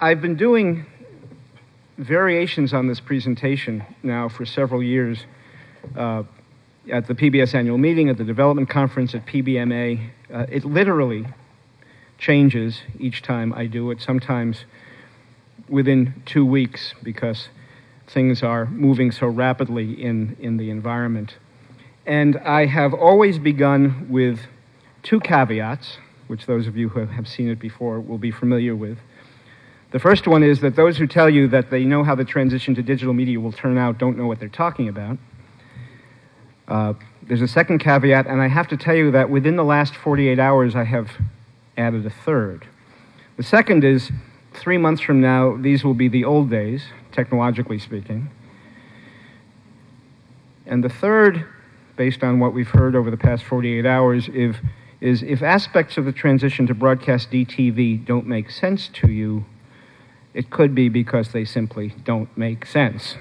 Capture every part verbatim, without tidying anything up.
I've been doing variations on this presentation now for several years uh, at the P B S annual meeting, at the development conference, at P B M A. Uh, it literally changes each time I do it, sometimes within two weeks because things are moving so rapidly in, in the environment. And I have always begun with two caveats, which those of you who have seen it before will be familiar with. The first one is that those who tell you that they know how the transition to digital media will turn out don't know what they're talking about. Uh, there's a second caveat, and I have to tell you that within the last forty-eight hours, I have added a third. The second is, three months from now, these will be the old days, technologically speaking. And the third, based on what we've heard over the past forty-eight hours, if, is if aspects of the transition to broadcast D T V don't make sense to you, it could be because they simply don't make sense.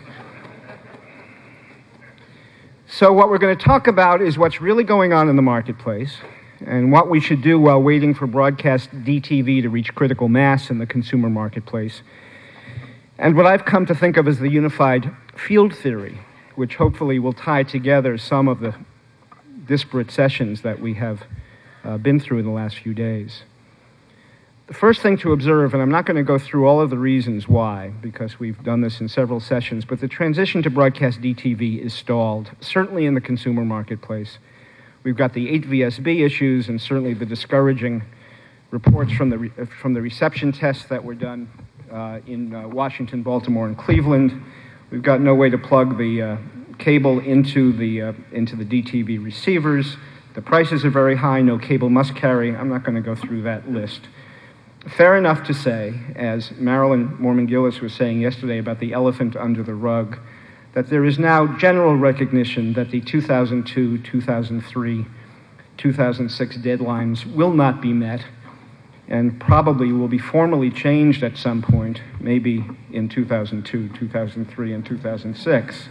So what we're going to talk about is what's really going on in the marketplace and what we should do while waiting for broadcast D T V to reach critical mass in the consumer marketplace, and what I've come to think of as the unified field theory, which hopefully will tie together some of the disparate sessions that we have uh, been through in the last few days. The first thing to observe, and I'm not going to go through all of the reasons why, because we've done this in several sessions, but the transition to broadcast D T V is stalled, certainly in the consumer marketplace. We've got the eight V S B issues and certainly the discouraging reports from the, re from the reception tests that were done uh, in uh, Washington, Baltimore, and Cleveland. We've got no way to plug the uh, cable into the, uh, into the D T V receivers. The prices are very high, no cable must carry. I'm not going to go through that list. Fair enough to say, as Marilyn Moorman-Gillis was saying yesterday about the elephant under the rug, that there is now general recognition that the two thousand two, two thousand three, two thousand six deadlines will not be met and probably will be formally changed at some point, maybe in two thousand two, two thousand three, and two thousand six.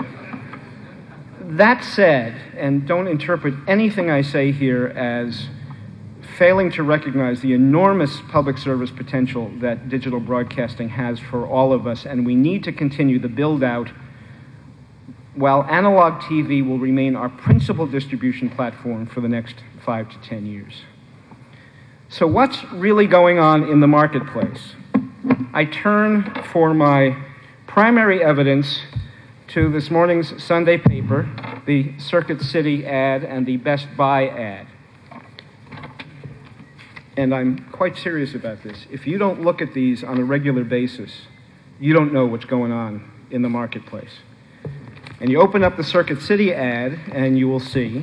That said, and don't interpret anything I say here as failing to recognize the enormous public service potential that digital broadcasting has for all of us, and we need to continue the build-out while analog T V will remain our principal distribution platform for the next five to ten years. So what's really going on in the marketplace? I turn for my primary evidence to this morning's Sunday paper, the Circuit City ad and the Best Buy ad. And I'm quite serious about this. If you don't look at these on a regular basis, you don't know what's going on in the marketplace. And you open up the Circuit City ad, and you will see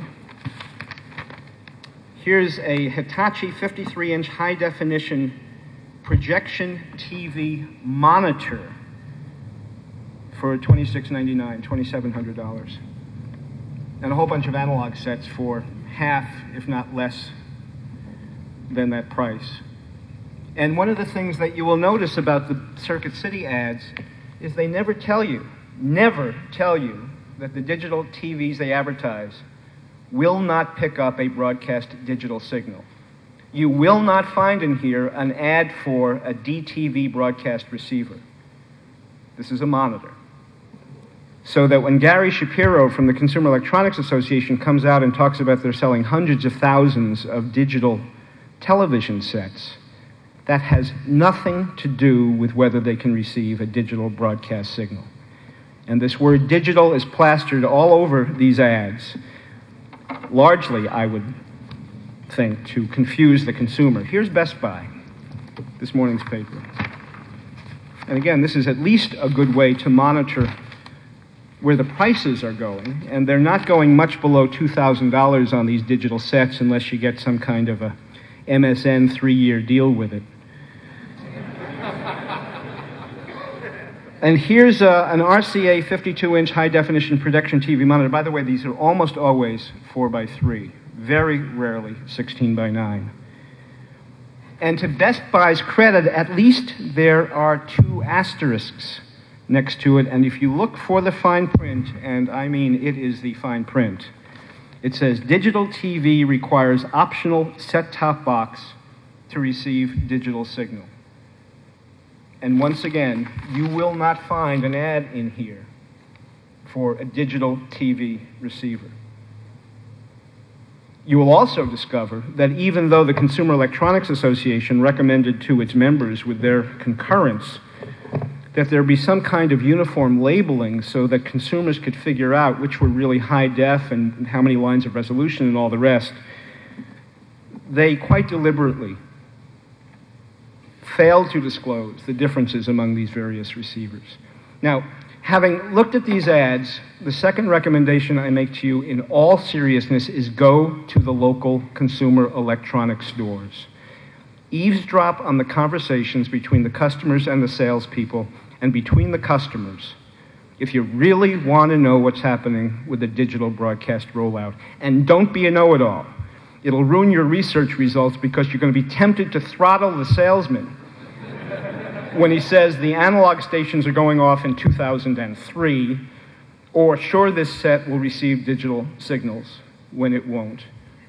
here's a Hitachi fifty-three inch high-definition projection T V monitor for twenty-six ninety-nine, twenty-seven hundred dollars. And a whole bunch of analog sets for half, if not less, than that price. And one of the things that you will notice about the Circuit City ads is they never tell you, never tell you that the digital T Vs they advertise will not pick up a broadcast digital signal. You will not find in here an ad for a D T V broadcast receiver. This is a monitor. So that when Gary Shapiro from the Consumer Electronics Association comes out and talks about they're selling hundreds of thousands of digital television sets, that has nothing to do with whether they can receive a digital broadcast signal. And this word digital is plastered all over these ads, largely, I would think, to confuse the consumer. Here's Best Buy, this morning's paper. And again, this is at least a good way to monitor where the prices are going, and they're not going much below two thousand dollars on these digital sets unless you get some kind of a M S N three-year deal with it. And here's uh, an R C A fifty-two inch high-definition projection T V monitor. By the way, these are almost always four by three, very rarely sixteen by nine. And to Best Buy's credit, at least there are two asterisks next to it, and if you look for the fine print, and I mean it is the fine print, it says digital T V requires optional set-top box to receive digital signal. And once again, you will not find an ad in here for a digital T V receiver. You will also discover that even though the Consumer Electronics Association recommended to its members with their concurrence that there be some kind of uniform labeling so that consumers could figure out which were really high def and how many lines of resolution and all the rest, they quite deliberately failed to disclose the differences among these various receivers. Now, having looked at these ads, the second recommendation I make to you in all seriousness is go to the local consumer electronics stores. Eavesdrop on the conversations between the customers and the salespeople and between the customers if you really want to know what's happening with the digital broadcast rollout. And don't be a know-it-all. It'll ruin your research results because you're going to be tempted to throttle the salesman when he says the analog stations are going off in two thousand three, or sure, this set will receive digital signals when it won't.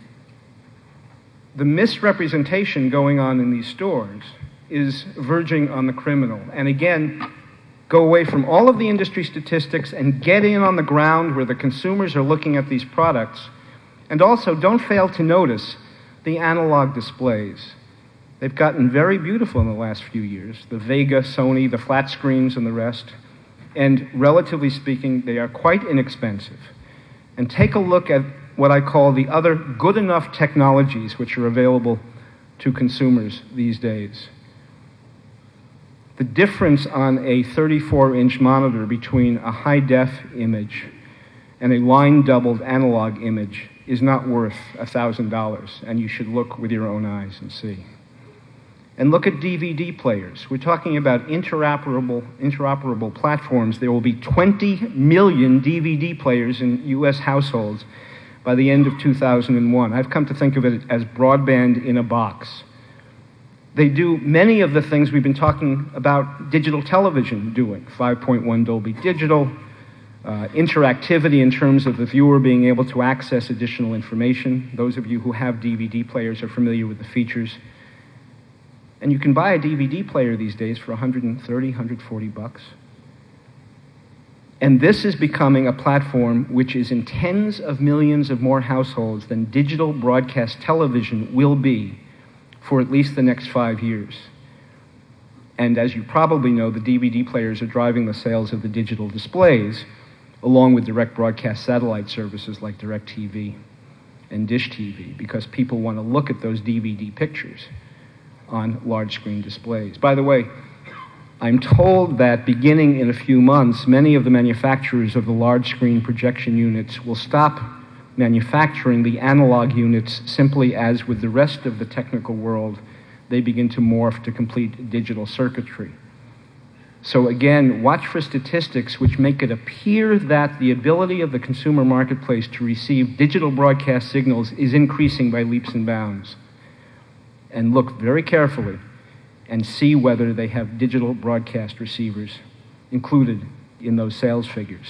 The misrepresentation going on in these stores is verging on the criminal. And again, go away from all of the industry statistics and get in on the ground where the consumers are looking at these products. And also, don't fail to notice the analog displays. They've gotten very beautiful in the last few years. The Vega, Sony, the flat screens, and the rest. And relatively speaking, they are quite inexpensive. And take a look at what I call the other good enough technologies which are available to consumers these days. The difference on a thirty-four inch monitor between a high-def image and a line-doubled analog image is not worth one thousand dollars, and you should look with your own eyes and see. And look at D V D players. We're talking about interoperable, interoperable platforms. There will be twenty million D V D players in U S households by the end of two thousand one. I've come to think of it as broadband in a box. They do many of the things we've been talking about digital television doing. five point one Dolby Digital, uh, interactivity in terms of the viewer being able to access additional information. Those of you who have D V D players are familiar with the features. And you can buy a D V D player these days for one hundred thirty, one hundred forty bucks. And this is becoming a platform which is in tens of millions of more households than digital broadcast television will be for at least the next five years. And as you probably know, the D V D players are driving the sales of the digital displays, along with direct broadcast satellite services like DirecTV and Dish T V, because people want to look at those D V D pictures on large screen displays. By the way, I'm told that beginning in a few months, many of the manufacturers of the large screen projection units will stop manufacturing the analog units simply as with the rest of the technical world, they begin to morph to complete digital circuitry. So again, watch for statistics which make it appear that the ability of the consumer marketplace to receive digital broadcast signals is increasing by leaps and bounds. And look very carefully and see whether they have digital broadcast receivers included in those sales figures.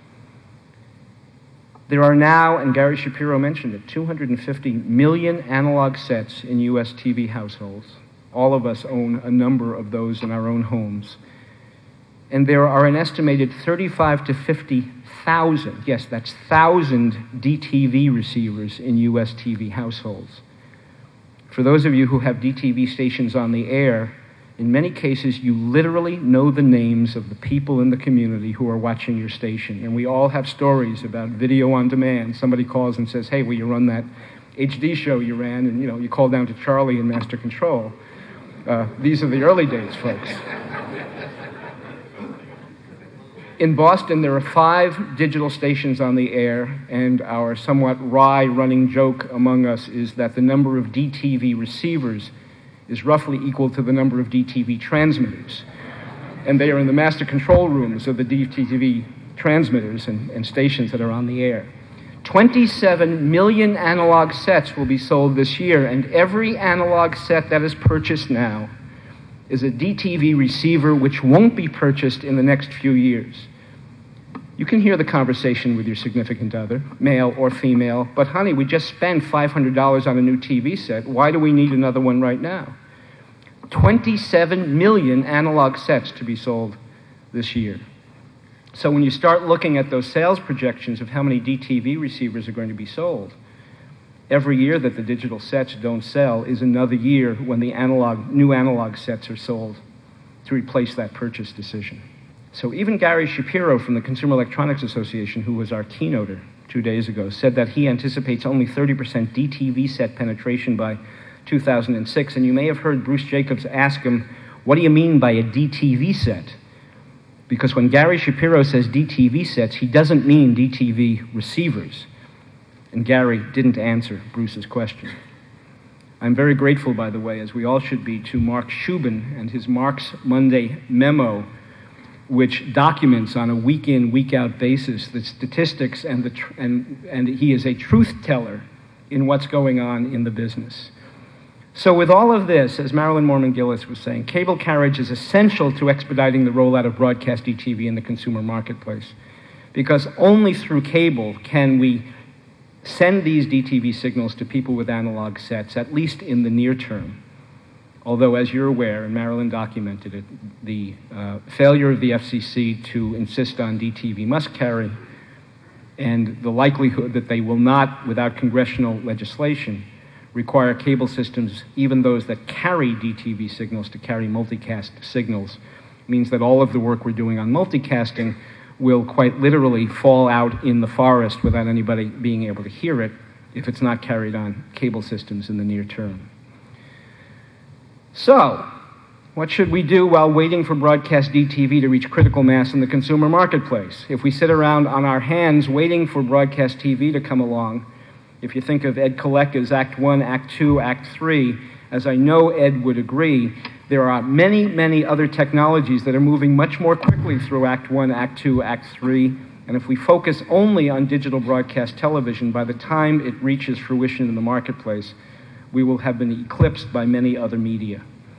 There are now, and Gary Shapiro mentioned it, two hundred fifty million analog sets in U S T V households. All of us own a number of those in our own homes. And there are an estimated thirty-five to fifty thousand, yes, that's thousand D T V receivers in U S T V households. For those of you who have D T V stations on the air, in many cases you literally know the names of the people in the community who are watching your station. And we all have stories about video on demand. Somebody calls and says, hey, will you run that H D show you ran? And you know, you call down to Charlie in Master Control. Uh, these are the early days, folks. In Boston, there are five digital stations on the air, and our somewhat wry running joke among us is that the number of D T V receivers is roughly equal to the number of D T V transmitters. And they are in the master control rooms of the D T V transmitters and, and stations that are on the air. twenty-seven million analog sets will be sold this year, and every analog set that is purchased now is a D T V receiver which won't be purchased in the next few years. You can hear the conversation with your significant other, male or female, but honey, we just spent five hundred dollars on a new T V set. Why do we need another one right now? twenty-seven million analog sets to be sold this year. So when you start looking at those sales projections of how many D T V receivers are going to be sold, every year that the digital sets don't sell is another year when the analog, new analog sets are sold to replace that purchase decision. So even Gary Shapiro from the Consumer Electronics Association, who was our keynoter two days ago, said that he anticipates only thirty percent D T V set penetration by two thousand six. And you may have heard Bruce Jacobs ask him, what do you mean by a D T V set? Because when Gary Shapiro says D T V sets, he doesn't mean D T V receivers. And Gary didn't answer Bruce's question. I'm very grateful, by the way, as we all should be, to Mark Shubin and his Mark's Monday memo, which documents on a week-in, week-out basis the statistics, and, the tr- and, and he is a truth teller in what's going on in the business. So with all of this, as Marilyn Morman Gillis was saying, cable carriage is essential to expediting the rollout of broadcast D T V in the consumer marketplace, because only through cable can we send these D T V signals to people with analog sets, at least in the near term. Although, as you're aware, and Marilyn documented it, the uh, failure of the F C C to insist on D T V must carry, and the likelihood that they will not, without congressional legislation, require cable systems, even those that carry D T V signals, to carry multicast signals, means that all of the work we're doing on multicasting will quite literally fall out in the forest without anybody being able to hear it if it's not carried on cable systems in the near term. So, what should we do while waiting for broadcast D T V to reach critical mass in the consumer marketplace? If we sit around on our hands waiting for broadcast T V to come along, if you think of Ed Koleka's Act One, Act Two, Act Three, as I know Ed would agree, there are many, many other technologies that are moving much more quickly through Act One, Act Two, Act Three, and if we focus only on digital broadcast television, by the time it reaches fruition in the marketplace, we will have been eclipsed by many other media.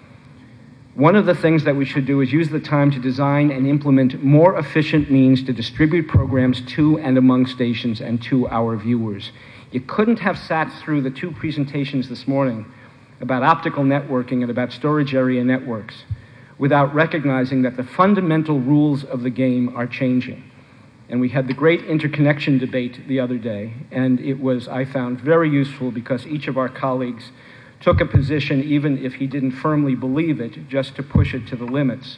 One of the things that we should do is use the time to design and implement more efficient means to distribute programs to and among stations and to our viewers. You couldn't have sat through the two presentations this morning about optical networking and about storage area networks without recognizing that the fundamental rules of the game are changing. And we had the great interconnection debate the other day, and it was, I found, very useful because each of our colleagues took a position, even if he didn't firmly believe it, just to push it to the limits.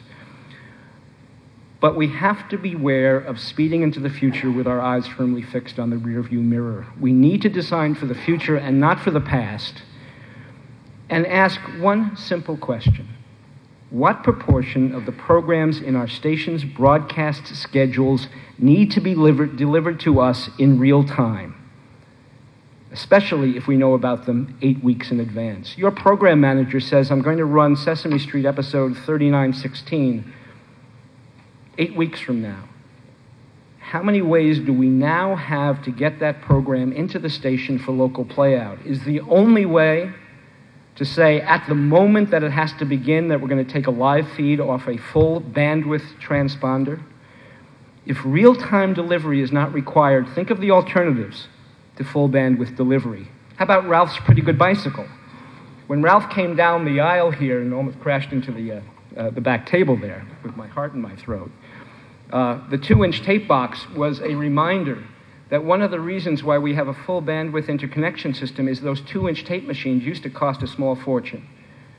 But we have to beware of speeding into the future with our eyes firmly fixed on the rearview mirror. We need to design for the future and not for the past, and ask one simple question. What proportion of the programs in our station's broadcast schedules need to be delivered, delivered to us in real time, especially if we know about them eight weeks in advance? Your program manager says, I'm going to run Sesame Street episode thirty-nine sixteen eight weeks from now. How many ways do we now have to get that program into the station for local playout? Is the only way to say at the moment that it has to begin that we're going to take a live feed off a full bandwidth transponder? If real-time delivery is not required, think of the alternatives to full bandwidth delivery. How about Ralph's Pretty Good Bicycle? When Ralph came down the aisle here and almost crashed into the, uh, uh, the back table there with my heart in my throat, uh, the two-inch tape box was a reminder that one of the reasons why we have a full bandwidth interconnection system is those two-inch tape machines used to cost a small fortune.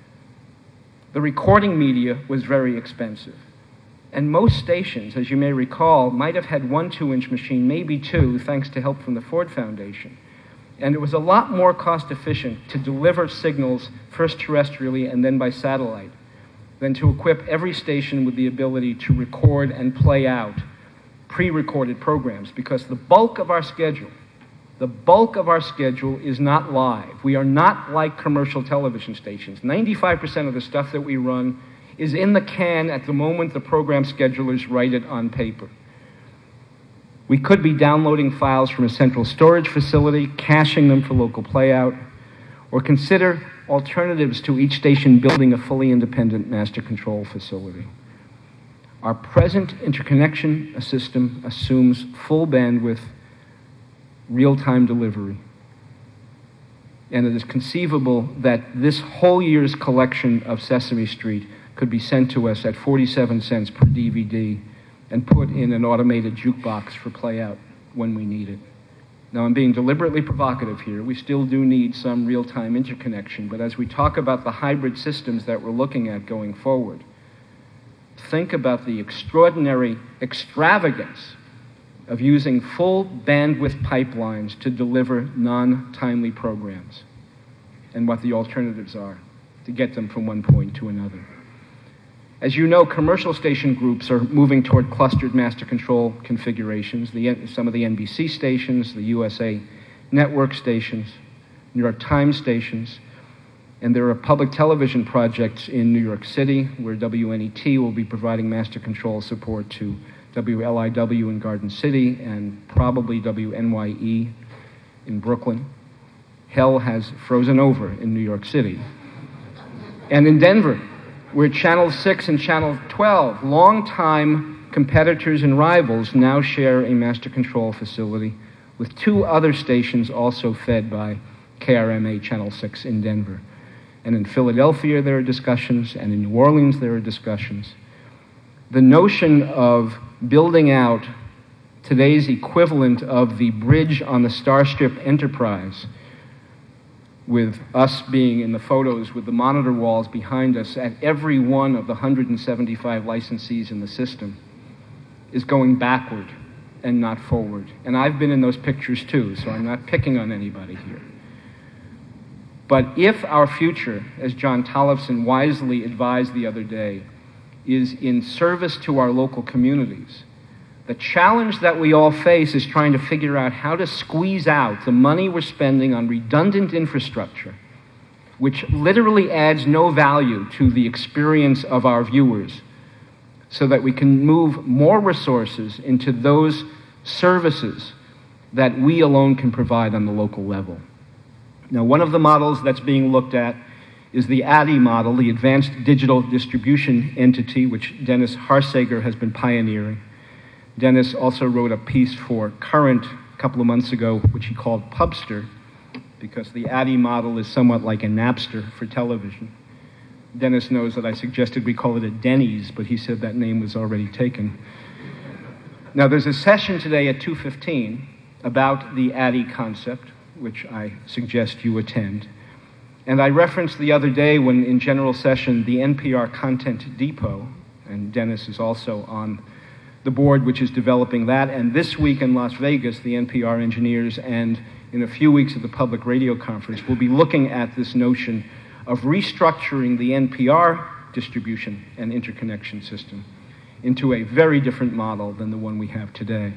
The recording media was very expensive. And most stations, as you may recall, might have had one two-inch machine, maybe two, thanks to help from the Ford Foundation. And it was a lot more cost-efficient to deliver signals first terrestrially and then by satellite than to equip every station with the ability to record and play out pre-recorded programs, because the bulk of our schedule, the bulk of our schedule is not live. We are not like commercial television stations. ninety-five percent of the stuff that we run is in the can at the moment the program schedulers write it on paper. We could be downloading files from a central storage facility, caching them for local playout, or consider alternatives to each station building a fully independent master control facility. Our present interconnection system assumes full bandwidth, real-time delivery. And it is conceivable that this whole year's collection of Sesame Street could be sent to us at forty-seven cents per D V D and put in an automated jukebox for play-out when we need it. Now, I'm being deliberately provocative here. We still do need some real-time interconnection, but as we talk about the hybrid systems that we're looking at going forward, think about the extraordinary extravagance of using full bandwidth pipelines to deliver non-timely programs and what the alternatives are to get them from one point to another. As you know, commercial station groups are moving toward clustered master control configurations. The, some of the N B C stations, the U S A Network stations, New York Times stations, and there are public television projects in New York City where W N E T will be providing master control support to W L I W in Garden City and probably W N Y E in Brooklyn. Hell has frozen over in New York City. And in Denver, where Channel six and Channel twelve, longtime competitors and rivals, now share a master control facility with two other stations also fed by K R M A Channel six in Denver. And in Philadelphia there are discussions, and in New Orleans there are discussions. The notion of building out today's equivalent of the bridge on the Starship Enterprise, with us being in the photos with the monitor walls behind us at every one of the one hundred seventy-five licensees in the system, is going backward and not forward. And I've been in those pictures too, so I'm not picking on anybody here. But if our future, as John Tollefson wisely advised the other day, is in service to our local communities, the challenge that we all face is trying to figure out how to squeeze out the money we're spending on redundant infrastructure, which literally adds no value to the experience of our viewers, so that we can move more resources into those services that we alone can provide on the local level. Now, one of the models that's being looked at is the A D D I model, the Advanced Digital Distribution Entity, which Dennis Harsager has been pioneering. Dennis also wrote a piece for Current a couple of months ago, which he called Pubster, because the A D D I model is somewhat like a Napster for television. Dennis knows that I suggested we call it a Denny's, but he said that name was already taken. Now, there's a session today at two fifteen about the A D D I concept, which I suggest you attend. And I referenced the other day when in general session the N P R Content Depot, and Dennis is also on the board which is developing that, and this week in Las Vegas, the N P R engineers, and in a few weeks at the Public Radio Conference, will be looking at this notion of restructuring the N P R distribution and interconnection system into a very different model than the one we have today.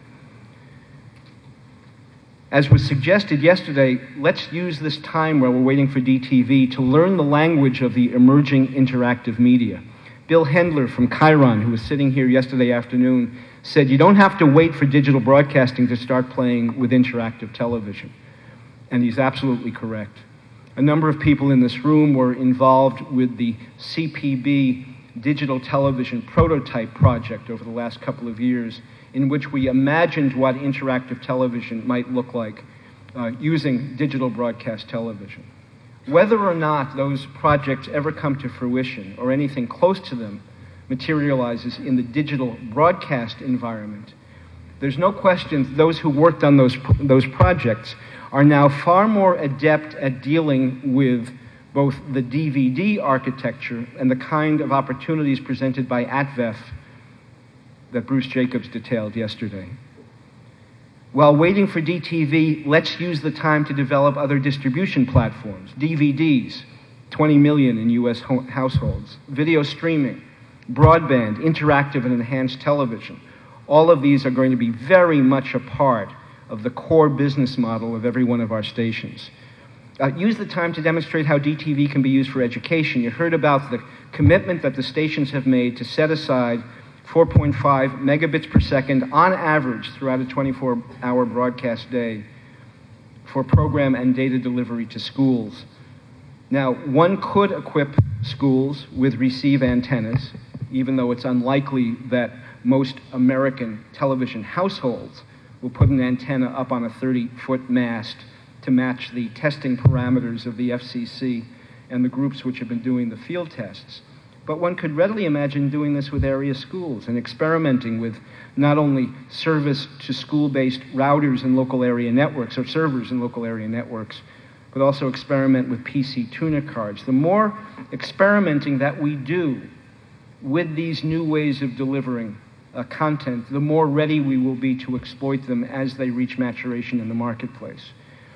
As was suggested yesterday, let's use this time while we're waiting for D T V to learn the language of the emerging interactive media. Bill Hendler from Chiron, who was sitting here yesterday afternoon, said you don't have to wait for digital broadcasting to start playing with interactive television. And he's absolutely correct. A number of people in this room were involved with the C P B digital television prototype project over the last couple of years, in which we imagined what interactive television might look like uh, using digital broadcast television. Whether or not those projects ever come to fruition or anything close to them materializes in the digital broadcast environment, there's no question those who worked on those, those projects are now far more adept at dealing with both the D V D architecture and the kind of opportunities presented by A T V E F that Bruce Jacobs detailed yesterday. While waiting for D T V, let's use the time to develop other distribution platforms. D V Ds, twenty million in U S ho- households. Video streaming, broadband, interactive and enhanced television. All of these are going to be very much a part of the core business model of every one of our stations. Uh, use the time to demonstrate how D T V can be used for education. You heard about the commitment that the stations have made to set aside four point five megabits per second on average throughout a twenty-four hour broadcast day for program and data delivery to schools. Now, one could equip schools with receive antennas, even though it's unlikely that most American television households will put an antenna up on a thirty foot mast to match the testing parameters of the F C C and the groups which have been doing the field tests. But one could readily imagine doing this with area schools and experimenting with not only service to school-based routers and local area networks or servers in local area networks, but also experiment with P C tuner cards. The more experimenting that we do with these new ways of delivering uh, content, the more ready we will be to exploit them as they reach maturation in the marketplace.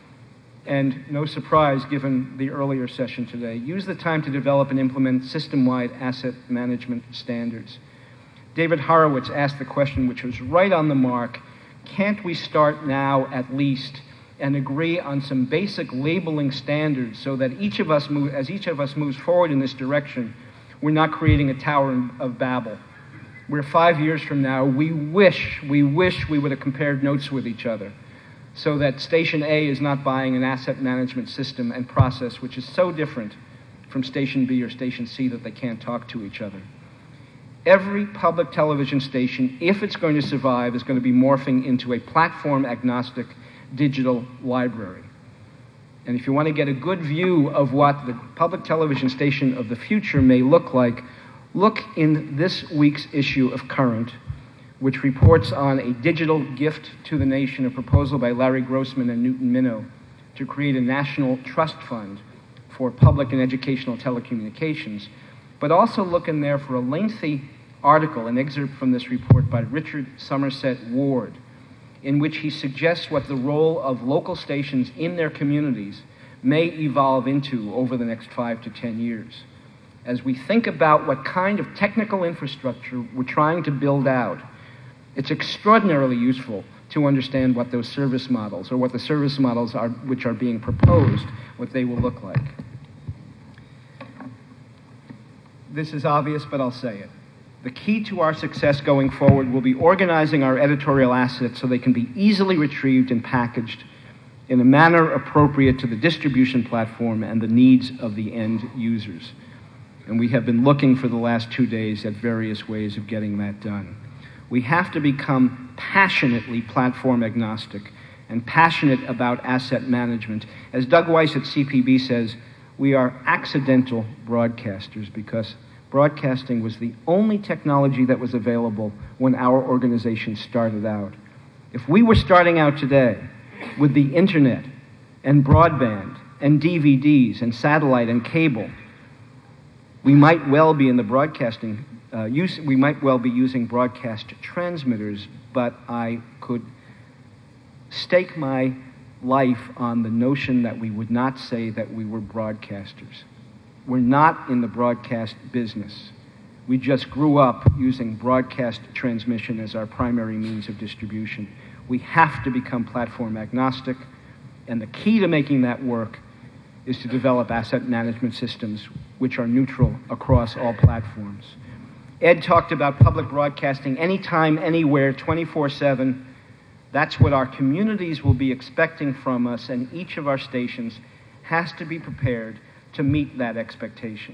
And no surprise, given the earlier session today, use the time to develop and implement system-wide asset management standards. David Horowitz asked the question, which was right on the mark: can't we start now at least and agree on some basic labeling standards so that each of us move, as each of us moves forward in this direction, we're not creating a Tower of Babel, where five years from now we wish, we wish we would have compared notes with each other, so that Station A is not buying an asset management system and process which is so different from Station B or Station C that they can't talk to each other. Every public television station, if it's going to survive, is going to be morphing into a platform-agnostic digital library. And if you want to get a good view of what the public television station of the future may look like, look in this week's issue of Current, which reports on a digital gift to the nation, a proposal by Larry Grossman and Newton Minow to create a national trust fund for public and educational telecommunications. But also look in there for a lengthy article, an excerpt from this report by Richard Somerset Ward, in which he suggests what the role of local stations in their communities may evolve into over the next five to ten years. As we think about what kind of technical infrastructure we're trying to build out, it's extraordinarily useful to understand what those service models, or what the service models are which are being proposed, what they will look like. This is obvious, but I'll say it. The key to our success going forward will be organizing our editorial assets so they can be easily retrieved and packaged in a manner appropriate to the distribution platform and the needs of the end users. And we have been looking for the last two days at various ways of getting that done. We have to become passionately platform agnostic and passionate about asset management. As Doug Weiss at C P B says, we are accidental broadcasters because broadcasting was the only technology that was available when our organization started out. If we were starting out today with the internet and broadband and D V Ds and satellite and cable, we might well be in the broadcasting uh, use. We might well be using broadcast transmitters, but I could stake my life on the notion that we would not say that we were broadcasters. We're not in the broadcast business. We just grew up using broadcast transmission as our primary means of distribution. We have to become platform agnostic, and the key to making that work is to develop asset management systems which are neutral across all platforms. Ed talked about public broadcasting anytime, anywhere, twenty-four seven. That's what our communities will be expecting from us, and each of our stations has to be prepared to meet that expectation.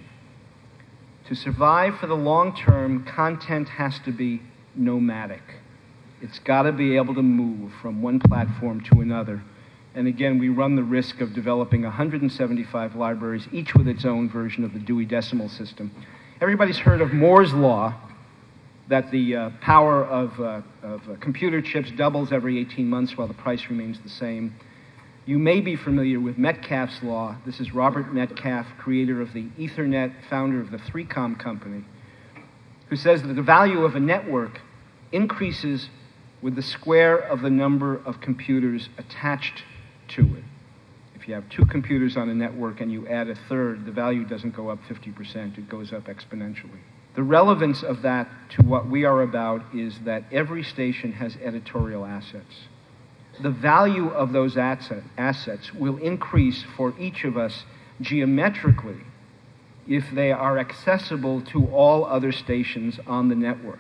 To survive for the long term, content has to be nomadic. It's got to be able to move from one platform to another. And again, we run the risk of developing one hundred seventy-five libraries, each with its own version of the Dewey Decimal System. Everybody's heard of Moore's Law, that the uh, power of, uh, of uh, computer chips doubles every eighteen months while the price remains the same. You may be familiar with Metcalfe's Law. This is Robert Metcalfe, creator of the Ethernet, founder of the three com company, who says that the value of a network increases with the square of the number of computers attached to it. If you have two computers on a network and you add a third, the value doesn't go up fifty percent, it goes up exponentially. The relevance of that to what we are about is that every station has editorial assets. The value of those asset, assets will increase for each of us geometrically if they are accessible to all other stations on the network.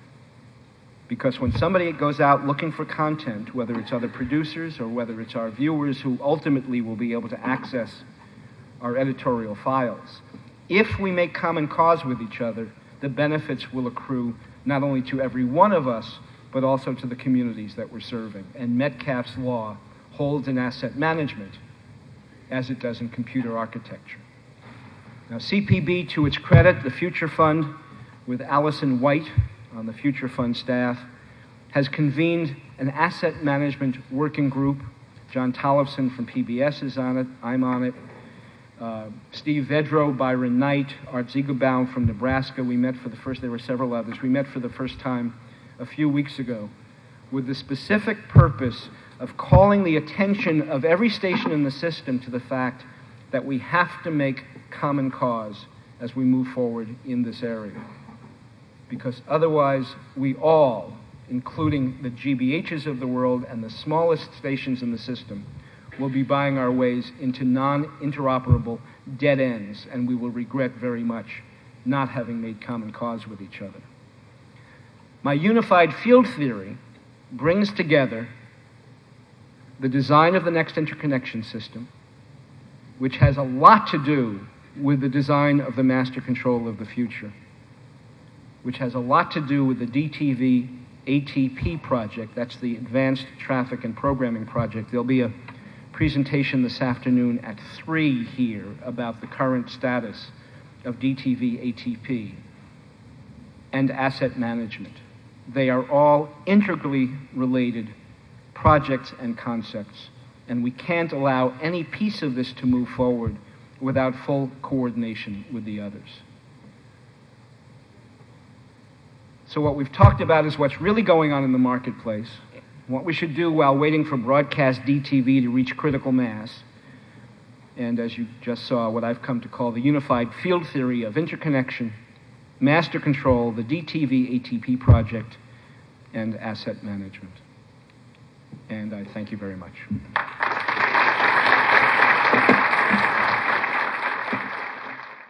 Because when somebody goes out looking for content, whether it's other producers or whether it's our viewers who ultimately will be able to access our editorial files, if we make common cause with each other, the benefits will accrue not only to every one of us, but also to the communities that we're serving. And Metcalfe's Law holds in asset management as it does in computer architecture. Now, C P B, to its credit, the Future Fund, with Allison White on the Future Fund staff, has convened an asset management working group. John Tollefson from P B S is on it. I'm on it. Uh, Steve Vedro, Byron Knight, Art Ziegelbaum from Nebraska. We met for the first, there were several others. We met for the first time a few weeks ago with the specific purpose of calling the attention of every station in the system to the fact that we have to make common cause as we move forward in this area. Because otherwise, we all, including the G B Hs of the world and the smallest stations in the system, will be buying our ways into non-interoperable dead ends, and we will regret very much not having made common cause with each other. My unified field theory brings together the design of the next interconnection system, which has a lot to do with the design of the master control of the future, which has a lot to do with the D T V A T P project. That's the Advanced Traffic and Programming Project. There'll be a presentation this afternoon at three here about the current status of D T V A T P and asset management. They are all integrally related projects and concepts, and we can't allow any piece of this to move forward without full coordination with the others. So what we've talked about is what's really going on in the marketplace, what we should do while waiting for broadcast D T V to reach critical mass, and as you just saw, what I've come to call the unified field theory of interconnection, master control, the D T V A T P project, and asset management. And I thank you very much.